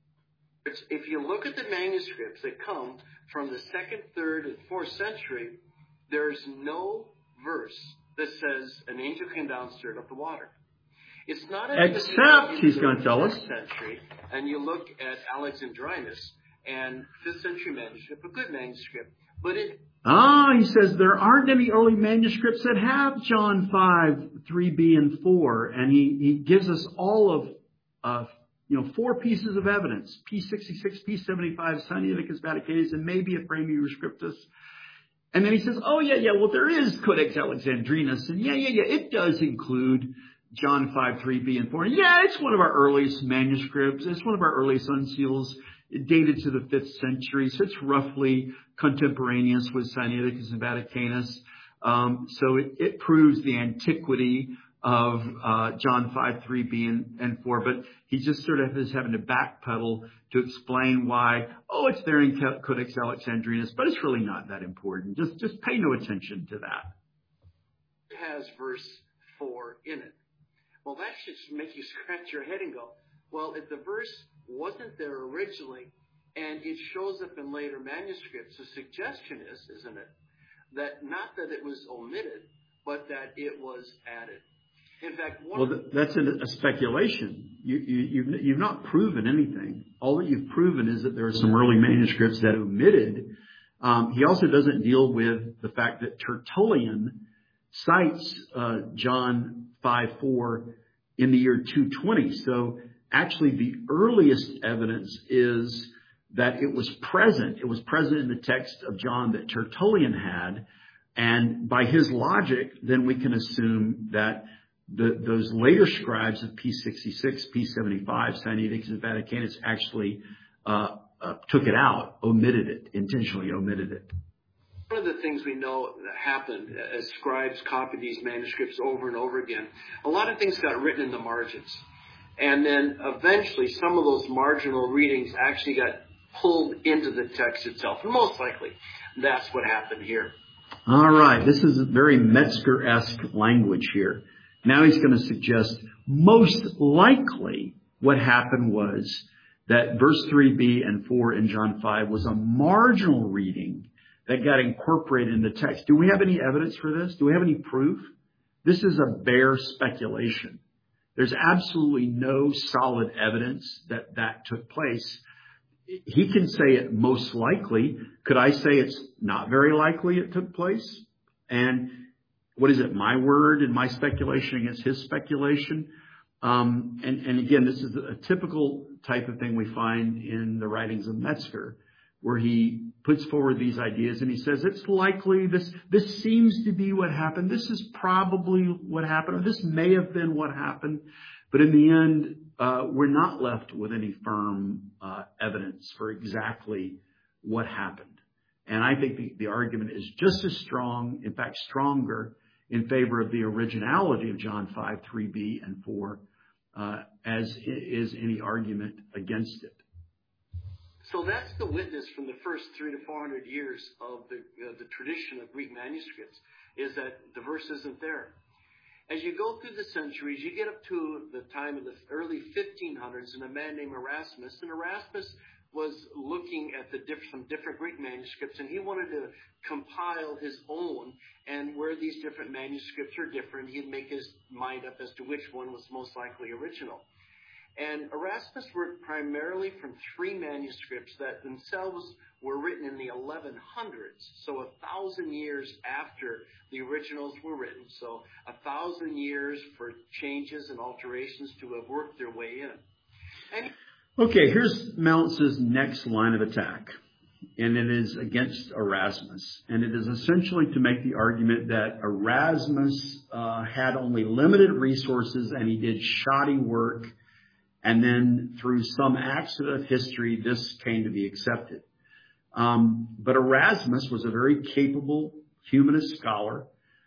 If you look at the manuscripts that come from the 2nd, 3rd, and 4th century, there's no verse that says an angel came down and stirred up the water. It's not except he's going to tell us. Century, and you look at Alexandrinus and 5th century manuscript, a good manuscript, but it. He says there aren't any early manuscripts that have John 5:3b and 4, and he gives us all of 4 pieces of evidence: P66, P75, Sinaiticus, Vaticanus, and maybe a Framii Rescriptus. And then he says, well, there is Codex Alexandrinus, and it does include John 5:3b and 4. And it's one of our earliest manuscripts. It's one of our earliest unseals, dated to the 5th century. So it's roughly contemporaneous with Sinaiticus and Vaticanus. So it proves the antiquity of John 5:3b and 4. But he just sort of is having to backpedal to explain why, it's there in Codex Alexandrinus, but it's really not that important. Just pay no attention to that. It has verse 4 in it. Well, that should make you scratch your head and go, well, if the verse wasn't there originally and it shows up in later manuscripts, the suggestion is, isn't it, that not that it was omitted, but that it was added. In fact, that's a speculation. You've not proven anything. All that you've proven is that there are some early manuscripts that omitted. He also doesn't deal with the fact that Tertullian cites John 5:4 in the year 220. So actually the earliest evidence is that it was present. It was present in the text of John that Tertullian had. And by his logic, then we can assume that those later scribes of P66, P75, Sinaiticus, and Vaticanus actually took it out, intentionally omitted it. One of the things we know that happened as scribes copied these manuscripts over and over again, a lot of things got written in the margins. And then eventually some of those marginal readings actually got pulled into the text itself. And most likely that's what happened here. All right. This is very Metzger-esque language here. Now he's going to suggest most likely what happened was that verse 3b and 4 in John 5 was a marginal reading that got incorporated in the text. Do we have any evidence for this? Do we have any proof? This is a bare speculation. There's absolutely no solid evidence that that took place. He can say it most likely. Could I say it's not very likely it took place? And what is it? My word and my speculation against his speculation. And again, this is a typical type of thing we find in the writings of Metzger, where he puts forward these ideas and he says, it's likely this seems to be what happened. This is probably what happened, or this may have been what happened. But in the end, we're not left with any firm evidence for exactly what happened. And I think the argument is just as strong, in fact, stronger in favor of the originality of John 5, 3b and 4, as is any argument against it. So that's the witness from the first 300 to 400 years of the tradition of Greek manuscripts, is that the verse isn't there. As you go through the centuries, you get up to the time of the early 1500s, and a man named Erasmus, and Erasmus was looking at some different Greek manuscripts, and he wanted to compile his own, and where these different manuscripts are different, he'd make his mind up as to which one was most likely original. And Erasmus worked primarily from three manuscripts that themselves were written in the 1100s, so 1,000 years after the originals were written. So 1,000 years for changes and alterations to have worked their way in. Okay, here's Mounce's next line of attack, and it is against Erasmus. And it is essentially to make the argument that Erasmus had only limited resources and he did shoddy work, and then through some accident of history, this came to be accepted. But Erasmus was a very capable humanist scholar.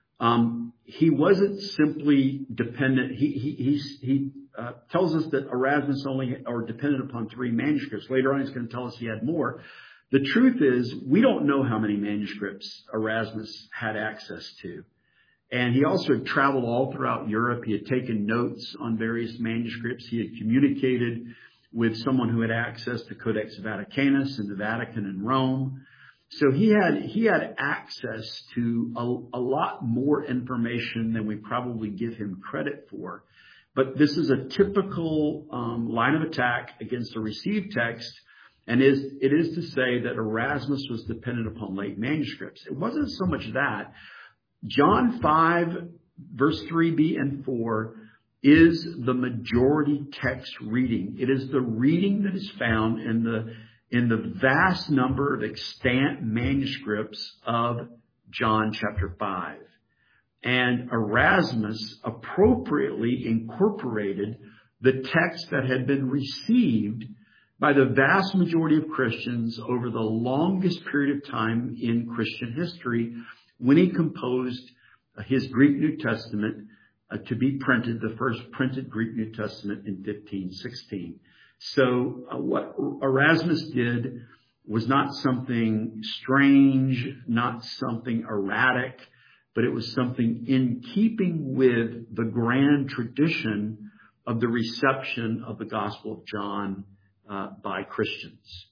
He wasn't simply dependent. He tells us that Erasmus only or depended upon three manuscripts. Later on, he's going to tell us he had more. The truth is, we don't know how many manuscripts Erasmus had access to. And he also had traveled all throughout Europe. He had taken notes on various manuscripts. He had communicated with someone who had access to Codex Vaticanus in the Vatican in Rome. So he had access to a lot more information than we probably give him credit for. But this is a typical line of attack against a received text, and it is to say that Erasmus was dependent upon late manuscripts. It wasn't so much that. John 5, verse 3b and 4 is the majority text reading. It is the reading that is found in the vast number of extant manuscripts of John chapter 5. And Erasmus appropriately incorporated the text that had been received by the vast majority of Christians over the longest period of time in Christian history, when he composed his Greek New Testament to be printed, the first printed Greek New Testament in 1516. So what Erasmus did was not something strange, not something erratic, but it was something in keeping with the grand tradition of the reception of the Gospel of John by Christians.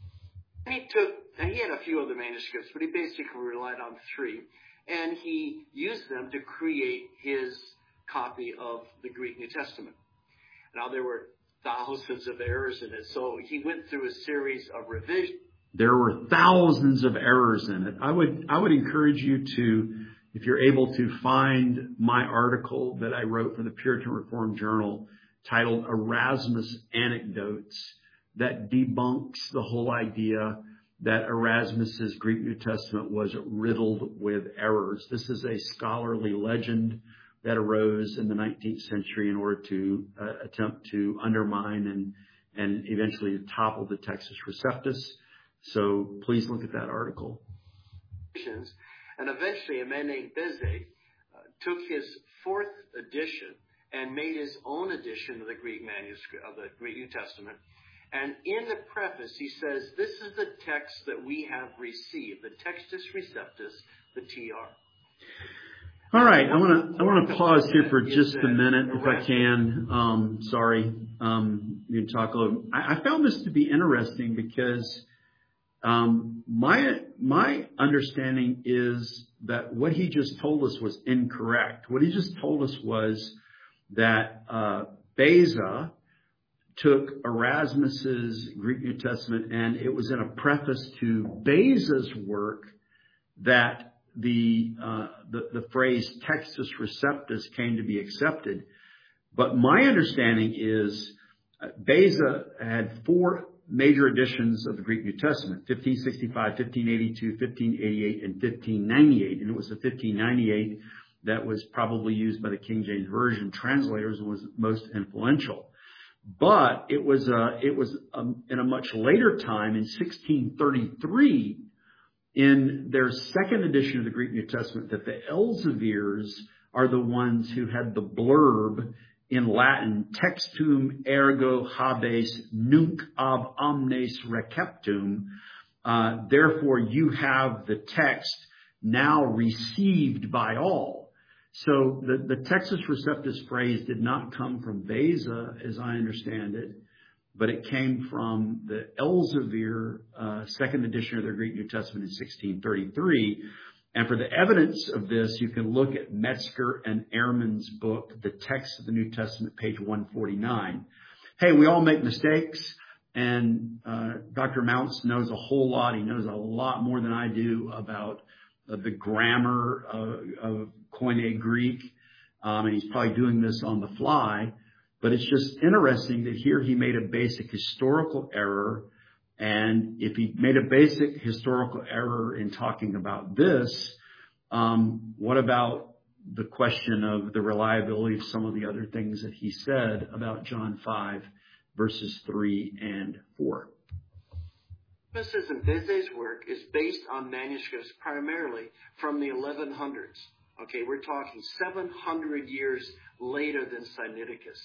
He had a few other manuscripts, but he basically relied on three, and he used them to create his copy of the Greek New Testament. Now, there were thousands of errors in it, so he went through a series of revisions. There were thousands of errors in it. I would encourage you to, if you're able to, find my article that I wrote for the Puritan Reformed Journal titled Erasmus Anecdotes, that debunks the whole idea that Erasmus's Greek New Testament was riddled with errors. This is a scholarly legend that arose in the 19th century in order to attempt to undermine and eventually topple the Textus Receptus. So please look at that article. And eventually a man named Beze took his fourth edition and made his own edition of the Greek manuscript, of the Greek New Testament. And in the preface, he says, this is the text that we have received, the Textus Receptus, the TR. All right, I want to pause here for just a minute, if I can. Sorry, you can talk a little. I found this to be interesting because my understanding is that what he just told us was incorrect. What he just told us was that Beza took Erasmus's Greek New Testament, and it was in a preface to Beza's work that the phrase Textus Receptus came to be accepted. But my understanding is Beza had 4 major editions of the Greek New Testament: 1565, 1582, 1588, and 1598. And it was the 1598 that was probably used by the King James Version translators and was most influential. But it was in a much later time, in 1633, in their second edition of the Greek New Testament, that the Elzevirs are the ones who had the blurb in Latin, textum ergo habes nunc ab omnes receptum. Therefore, you have the text now received by all. So the Textus Receptus phrase did not come from Beza, as I understand it, but it came from the Elzevir second edition of their Greek New Testament in 1633. And for the evidence of this, you can look at Metzger and Ehrman's book, The Text of the New Testament, page 149. Hey, we all make mistakes, and Dr. Mounts knows a whole lot. He knows a lot more than I do about the grammar of Koine Greek, and he's probably doing this on the fly. But it's just interesting that here he made a basic historical error. And if he made a basic historical error in talking about this, what about the question of the reliability of some of the other things that he said about John 5, verses 3 and 4? Erasmus and Beza's work is based on manuscripts primarily from the 1100s. Okay, we're talking 700 years later than Sinaiticus.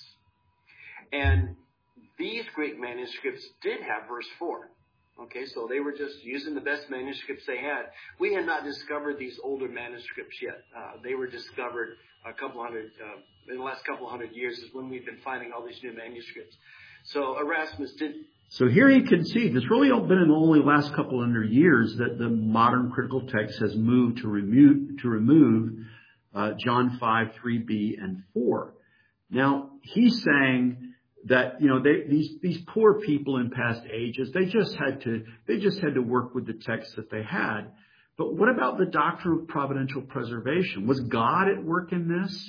And these Greek manuscripts did have verse 4. Okay, so they were just using the best manuscripts they had. We had not discovered these older manuscripts yet. They were discovered in the last couple hundred years is when we've been finding all these new manuscripts. So Erasmus did. So here he concedes, it's really been in the only last couple hundred years that the modern critical text has moved to remove John 5, 3b, and 4. Now, he's saying that, these poor people in past ages, they just had to work with the text that they had. But what about the doctrine of providential preservation? Was God at work in this?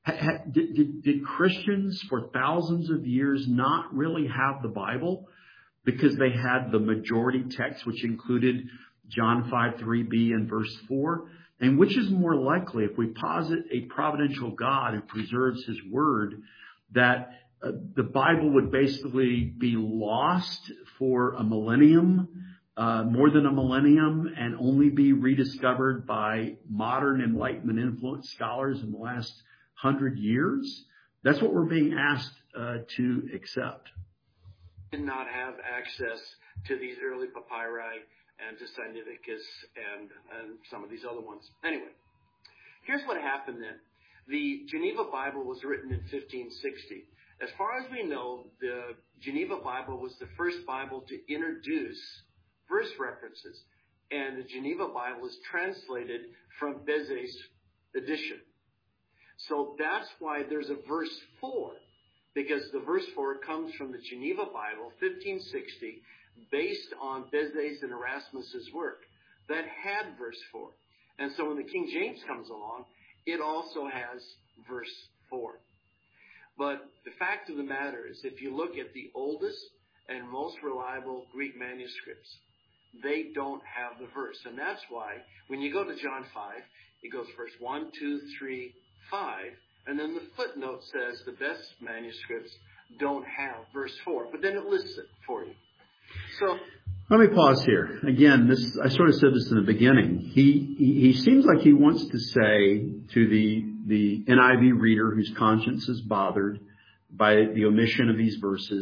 Did Christians for thousands of years not really have the Bible because they had the majority text, which included John 5, 3b and verse 4? And which is more likely, if we posit a providential God who preserves his word, that the Bible would basically be lost for a millennium, more than a millennium, and only be rediscovered by modern Enlightenment influenced scholars in the last 100 years? That's what we're being asked to accept. Did not have access to these early papyri and to Sinaiticus and some of these other ones. Anyway, here's what happened then. The Geneva Bible was written in 1560. As far as we know, the Geneva Bible was the first Bible to introduce verse references. And the Geneva Bible is translated from Beza's edition. So that's why there's a verse 4, because the verse 4 comes from the Geneva Bible, 1560, based on Beza's and Erasmus's work that had verse 4. And so when the King James comes along, it also has verse 4. But the fact of the matter is, if you look at the oldest and most reliable Greek manuscripts, they don't have the verse. And that's why when you go to John 5, it goes verse 1, 2, 3, 5, and then the footnote says the best manuscripts don't have verse 4, but then it lists it for you. So let me pause here. Again, I sort of said this in the beginning. He seems like he wants to say to the NIV reader whose conscience is bothered by the omission of these verses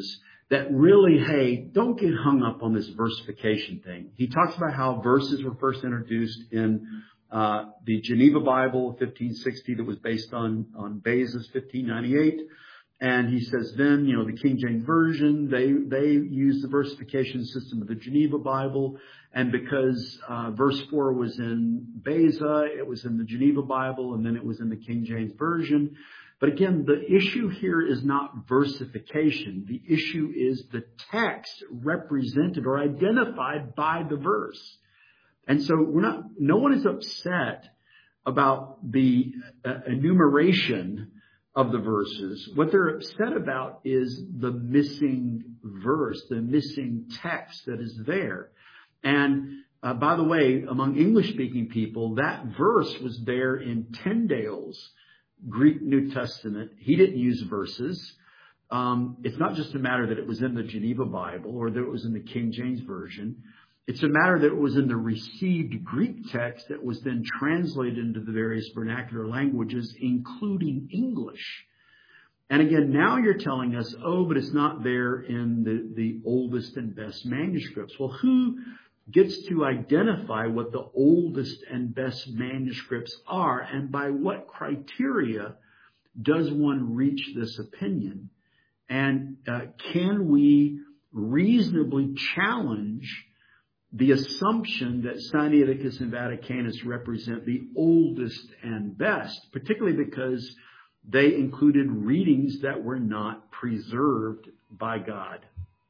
that really, hey, don't get hung up on this versification thing. He talks about how verses were first introduced in the Geneva Bible, 1560, that was based on Beza's 1598. And he says then, the King James Version, they use the versification system of the Geneva Bible. And because verse 4 was in Beza, it was in the Geneva Bible, and then it was in the King James Version. But again, the issue here is not versification. The issue is the text represented or identified by the verse. And so no one is upset about the enumeration of the verses. What they're upset about is the missing verse, the missing text that is there. And by the way, among English-speaking people, that verse was there in Tyndale's Greek New Testament. He didn't use verses. It's not just a matter that it was in the Geneva Bible or that it was in the King James Version. It's a matter that it was in the received Greek text that was then translated into the various vernacular languages, including English. And again, now you're telling us, but it's not there in the oldest and best manuscripts. Well, who gets to identify what the oldest and best manuscripts are, and by what criteria does one reach this opinion? And can we reasonably challenge the assumption that Sinaiticus and Vaticanus represent the oldest and best, particularly because they included readings that were not preserved by God?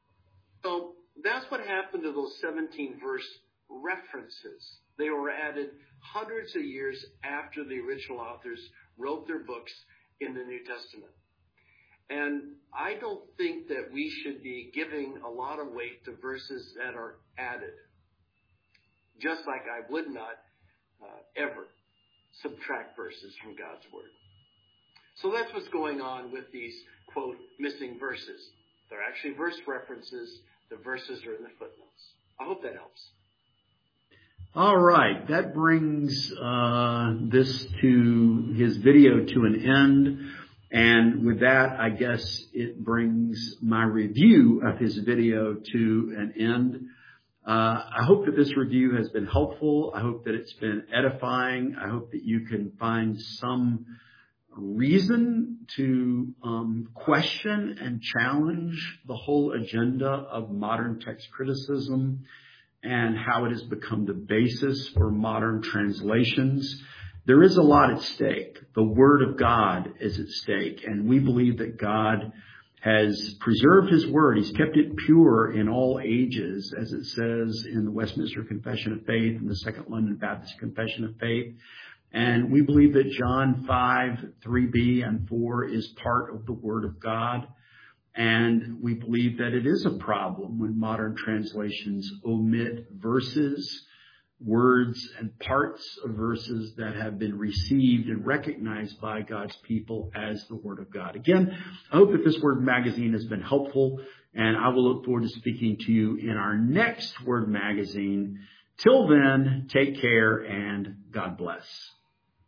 So that's what happened to those 17 verse references. They were added hundreds of years after the original authors wrote their books in the New Testament. And I don't think that we should be giving a lot of weight to verses that are added. Just like I would not ever subtract verses from God's Word. So that's what's going on with these, quote, missing verses. They're actually verse references. The verses are in the footnotes. I hope that helps. All right. That brings his video to an end. And with that, I guess it brings my review of his video to an end. I hope that this review has been helpful. I hope that it's been edifying. I hope that you can find some reason to question and challenge the whole agenda of modern text criticism and how it has become the basis for modern translations. There is a lot at stake. The Word of God is at stake, and we believe that God has preserved His Word. He's kept it pure in all ages, as it says in the Westminster Confession of Faith and the Second London Baptist Confession of Faith. And we believe that John 5, 3b and 4 is part of the Word of God. And we believe that it is a problem when modern translations omit verses, words, and parts of verses that have been received and recognized by God's people as the Word of God. Again, I hope that this Word Magazine has been helpful, and I will look forward to speaking to you in our next Word Magazine. Till then, take care and God bless.